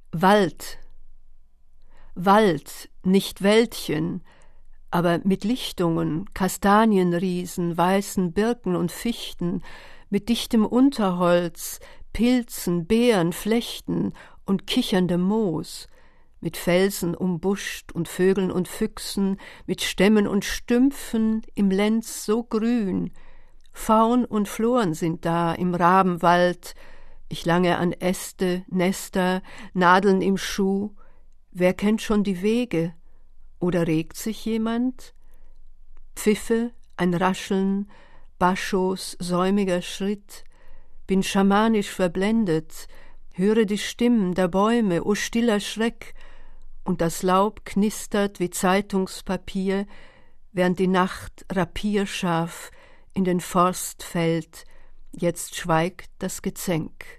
Wald, Wald, nicht Wäldchen, aber mit Lichtungen, Kastanienriesen, weißen Birken und Fichten, mit dichtem Unterholz, Pilzen, Beeren, Flechten und kicherndem Moos, mit Felsen umbuscht und Vögeln und Füchsen, mit Stämmen und Stümpfen, im Lenz so grün. Faun und Floren sind da im Rabenwald, ich lange an Äste, Nester, Nadeln im Schuh. Wer kennt schon die Wege? Oder regt sich jemand? Pfiffe, ein Rascheln, Baschos säumiger Schritt. Bin schamanisch verblendet, höre die Stimmen der Bäume, o stiller Schreck, und das Laub knistert wie Zeitungspapier, während die Nacht rapierscharf in den Forst fällt, jetzt schweigt das Gezänk.